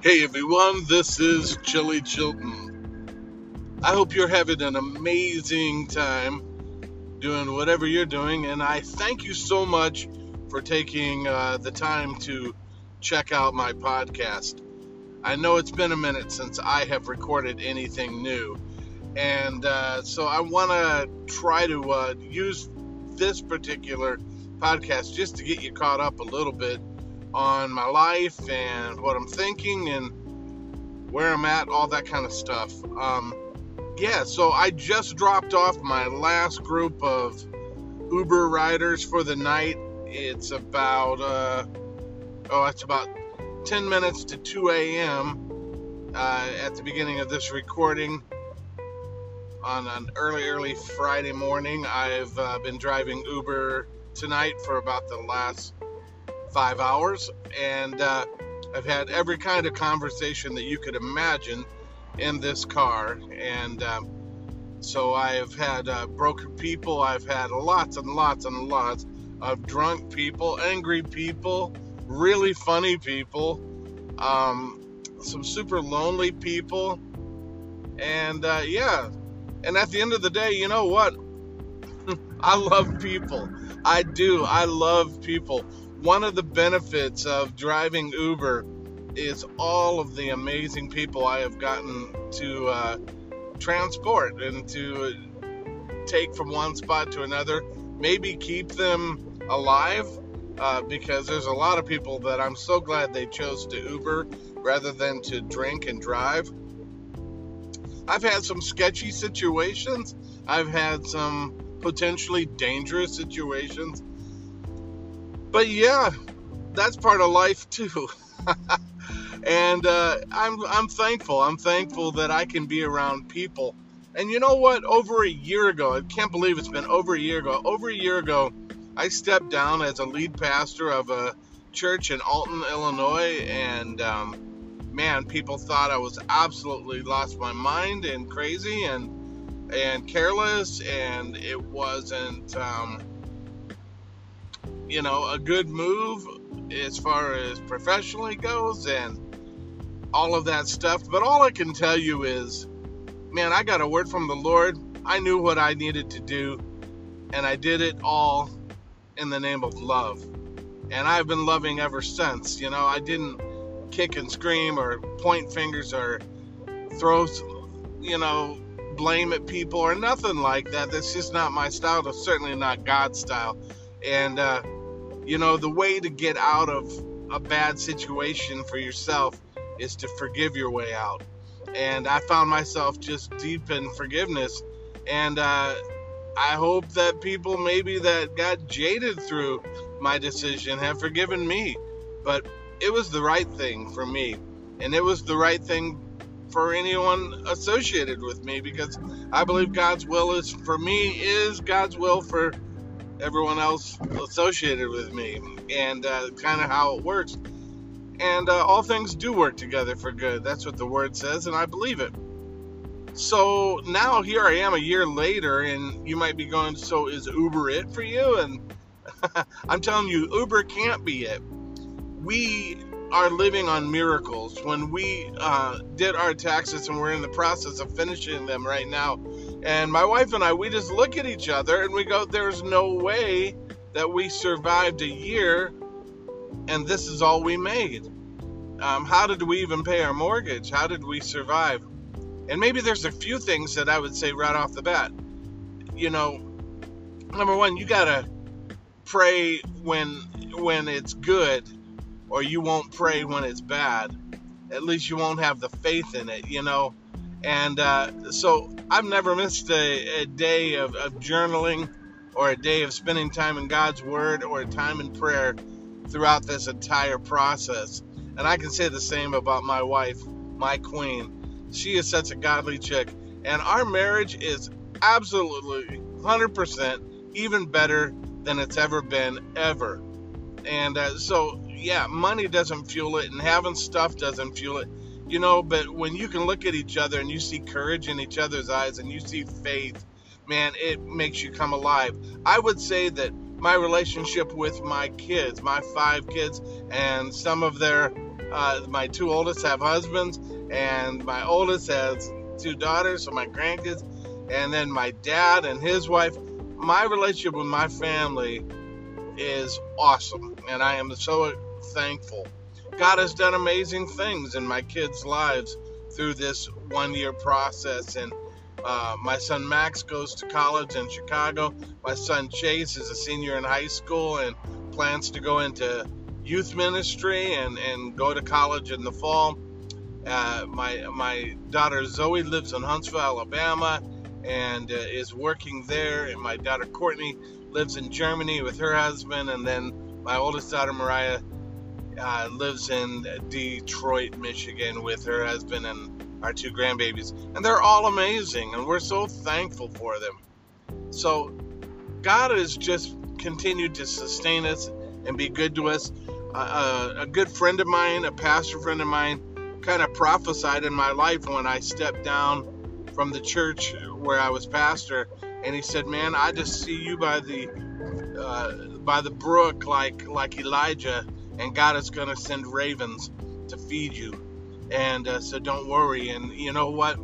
Hey everyone, this is Chili Chilton. I hope you're having an amazing time doing whatever you're doing, and I thank you so much for taking the time to check out my podcast. I know it's been a minute since I have recorded anything new, and so I want to try to use this particular podcast just to get you caught up a little bit on my life and what I'm thinking and where I'm at, all that kind of stuff. So I just dropped off my last group of Uber riders for the night. It's about 10 minutes to 2 a.m. At the beginning of this recording on an early Friday morning. I've been driving Uber tonight for about the last 5 hours, and I've had every kind of conversation that you could imagine in this car, and so I've had broken people, I've had lots and lots and lots of drunk people, angry people, really funny people, some super lonely people, and and at the end of the day, you know what? I love people. I do. I love people. One of the benefits of driving Uber is all of the amazing people I have gotten to transport and to take from one spot to another, maybe keep them alive, because there's a lot of people that I'm so glad they chose to Uber rather than to drink and drive. I've had some sketchy situations. I've had some potentially dangerous situations. But yeah, that's part of life too. And I'm thankful. I'm thankful that I can be around people. And you know what? Over a year ago, I can't believe it's been over a year ago. Over a year ago, I stepped down as a lead pastor of a church in Alton, Illinois. And man, people thought I was absolutely lost my mind and crazy and careless. And it wasn't a good move as far as professionally goes and all of that stuff. But all I can tell you is, man, I got a word from the Lord. I knew what I needed to do, and I did it all in the name of love. And I've been loving ever since. I didn't kick and scream or point fingers or throw, blame at people or nothing like that. That's just not my style. That's certainly not God's style. And, the way to get out of a bad situation for yourself is to forgive your way out. And I found myself just deep in forgiveness. And I hope that people maybe that got jaded through my decision have forgiven me. But it was the right thing for me. And it was the right thing for anyone associated with me, because I believe God's will is God's will for everyone else associated with me, and kind of how it works. And all things do work together for good. That's what the word says, and I believe it. So now here I am a year later, and you might be going, so is Uber it for you? And I'm telling you, Uber can't be it. We are living on miracles. When we did our taxes, and we're in the process of finishing them right now, and my wife and I, we just look at each other and we go, there's no way that we survived a year and this is all we made. How did we even pay our mortgage? How did we survive? And maybe there's a few things that I would say right off the bat. Number one, you gotta pray when it's good, or you won't pray when it's bad. At least you won't have the faith in it, And so I've never missed a day of journaling, or a day of spending time in God's Word, or a time in prayer throughout this entire process. And I can say the same about my wife, my queen. She is such a godly chick. And our marriage is absolutely 100% even better than it's ever been, ever. And money doesn't fuel it, and having stuff doesn't fuel it. But when you can look at each other and you see courage in each other's eyes and you see faith, man, it makes you come alive. I would say that my relationship with my kids, my 5 kids, and some of their My two oldest have husbands, and my oldest has two daughters, so my grandkids, and then my dad and his wife. My relationship with my family is awesome, and I am so thankful. God has done amazing things in my kids' lives through this 1-year process, and my son Max goes to college in Chicago. My son Chase is a senior in high school and plans to go into youth ministry and go to college in the fall. My daughter Zoe lives in Huntsville, Alabama, and is working there. And my daughter Courtney lives in Germany with her husband. And then my oldest daughter Mariah lives in Detroit, Michigan with her husband and our two grandbabies. And they're all amazing, and we're so thankful for them. So God has just continued to sustain us and be good to us. A good friend of mine, a pastor friend of mine, kind of prophesied in my life when I stepped down from the church where I was pastor, and he said, "Man, I just see you by the brook like Elijah, and God is going to send ravens to feed you, and so don't worry." And you know what?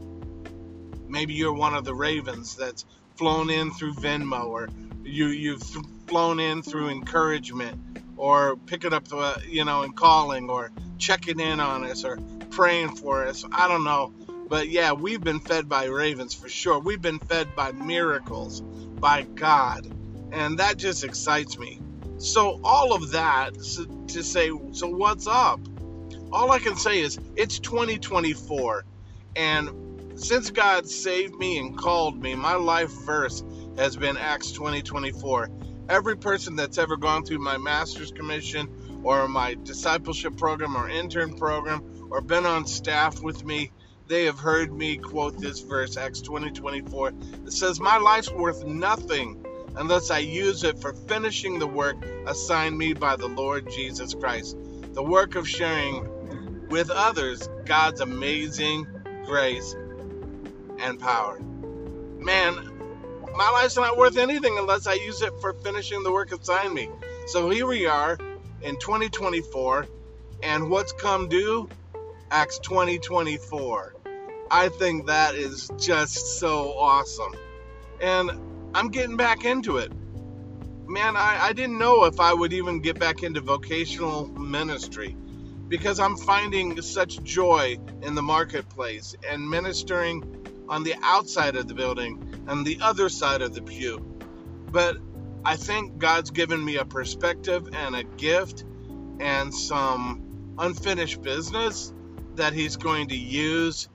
Maybe you're one of the ravens that's flown in through Venmo, or you've flown in through encouragement, or picking up and calling, or checking in on us, or praying for us. I don't know. But yeah, we've been fed by ravens for sure. We've been fed by miracles, by God. And that just excites me. So all of that to say, so what's up? All I can say is it's 2024. And since God saved me and called me, my life verse has been Acts 20:24. Every person that's ever gone through my master's commission or my discipleship program or intern program or been on staff with me, they have heard me quote this verse, Acts 20:24. It says, "My life's worth nothing unless I use it for finishing the work assigned me by the Lord Jesus Christ. The work of sharing with others God's amazing grace and power." Man, my life's not worth anything unless I use it for finishing the work assigned me. So here we are in 2024, and what's come due? Acts 20:24. I think that is just so awesome. And I'm getting back into it. Man, I didn't know if I would even get back into vocational ministry, because I'm finding such joy in the marketplace and ministering on the outside of the building and the other side of the pew. But I think God's given me a perspective and a gift and some unfinished business that He's going to use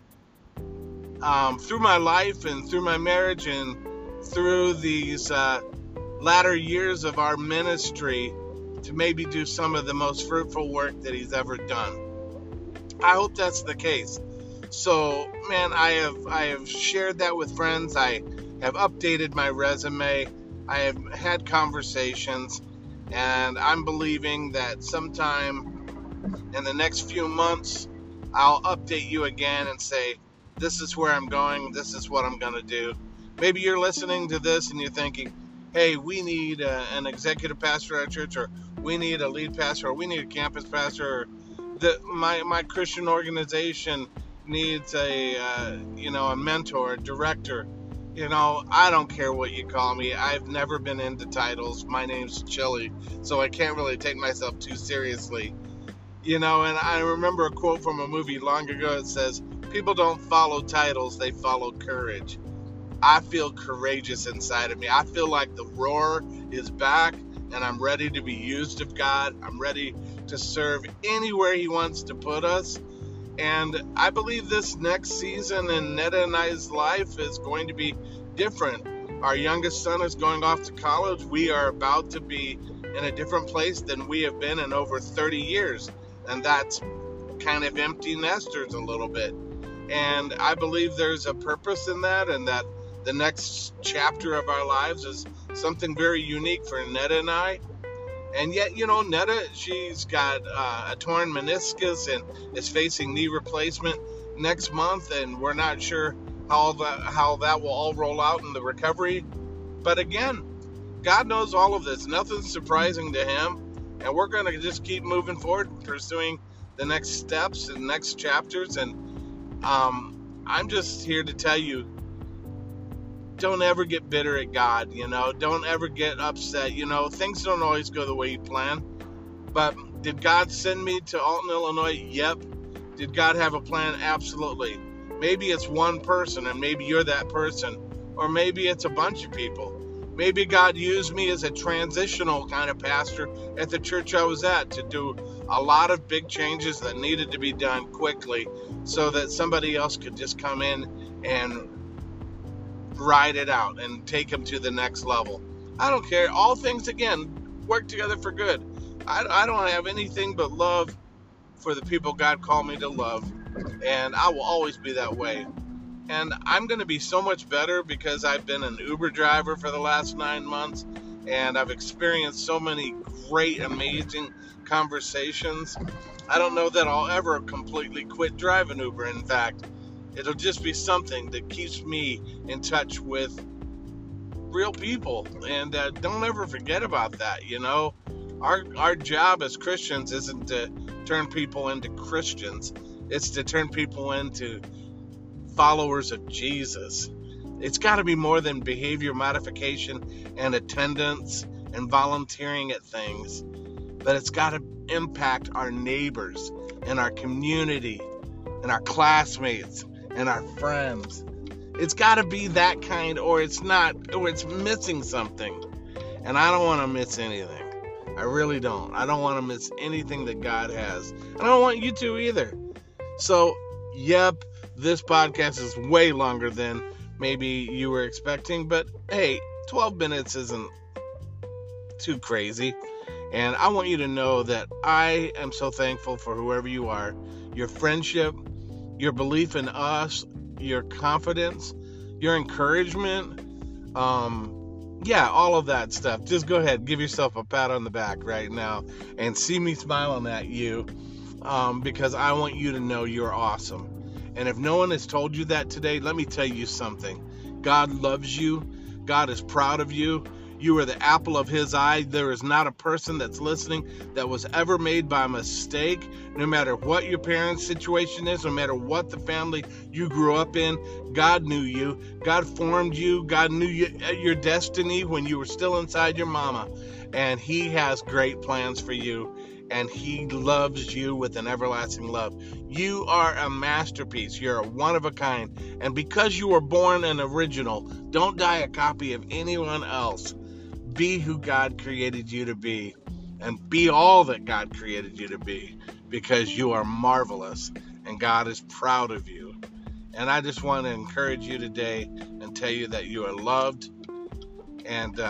through my life and through my marriage and through these latter years of our ministry to maybe do some of the most fruitful work that He's ever done. I hope that's the case. So, man, I have shared that with friends. I have updated my resume. I have had conversations, and I'm believing that sometime in the next few months, I'll update you again and say, this is where I'm going, this is what I'm going to do. Maybe you're listening to this and you're thinking, hey, we need an executive pastor at our church, or we need a lead pastor, or we need a campus pastor, or my Christian organization needs a mentor, a director. I don't care what you call me. I've never been into titles. My name's Chili, so I can't really take myself too seriously. And I remember a quote from a movie long ago. It says, "People don't follow titles, they follow courage." I feel courageous inside of me. I feel like the roar is back, and I'm ready to be used of God. I'm ready to serve anywhere He wants to put us. And I believe this next season in Netta and I's life is going to be different. Our youngest son is going off to college. We are about to be in a different place than we have been in over 30 years. And that's kind of empty nesters a little bit. And I believe there's a purpose in that, and that the next chapter of our lives is something very unique for Netta and I. And yet, Netta, she's got a torn meniscus and is facing knee replacement next month, and we're not sure how that will all roll out in the recovery. But again, God knows all of this. Nothing's surprising to Him, and we're going to just keep moving forward, pursuing the next steps and next chapters. And I'm just here to tell you, don't ever get bitter at God, don't ever get upset. Things don't always go the way you plan. But did God send me to Alton, Illinois? Yep. Did God have a plan? Absolutely. Maybe it's one person, and maybe you're that person. Or maybe it's a bunch of people. Maybe God used me as a transitional kind of pastor at the church I was at to do a lot of big changes that needed to be done quickly so that somebody else could just come in and ride it out and take them to the next level. I don't care. All things, again, work together for good. I don't have anything but love for the people God called me to love, and I will always be that way. And I'm going to be so much better because I've been an Uber driver for the last 9 months, and I've experienced so many great, amazing conversations. I don't know that I'll ever completely quit driving Uber. In fact, it'll just be something that keeps me in touch with real people. And don't ever forget about that, Our job as Christians isn't to turn people into Christians. It's to turn people into followers of Jesus. It's got to be more than behavior modification and attendance and volunteering at things. But it's got to impact our neighbors and our community and our classmates and our friends. It's got to be that kind, or it's not, or it's missing something. And I don't want to miss anything. I really don't. I don't want to miss anything that God has. And I don't want you to either. So, yep, this podcast is way longer than maybe you were expecting. But, hey, 12 minutes isn't too crazy. And I want you to know that I am so thankful for whoever you are. Your friendship, your belief in us, your confidence, your encouragement, all of that stuff. Just go ahead, give yourself a pat on the back right now and see me smiling at you, because I want you to know you're awesome. And if no one has told you that today, let me tell you something. God loves you. God is proud of you. You are the apple of his eye. There is not a person that's listening that was ever made by mistake. No matter what your parents' situation is, no matter what the family you grew up in, God knew you. God formed you. God knew your destiny when you were still inside your mama. And he has great plans for you. And he loves you with an everlasting love. You are a masterpiece. You're a one of a kind. And because you were born an original, don't die a copy of anyone else. Be who God created you to be, and be all that God created you to be, because you are marvelous and God is proud of you. And I just want to encourage you today and tell you that you are loved. And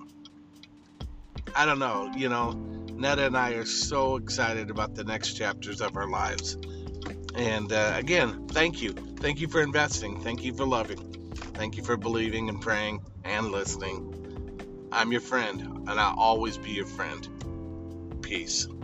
I don't know, Netta and I are so excited about the next chapters of our lives. And again, thank you. Thank you for investing. Thank you for loving. Thank you for believing and praying and listening. I'm your friend, and I'll always be your friend. Peace.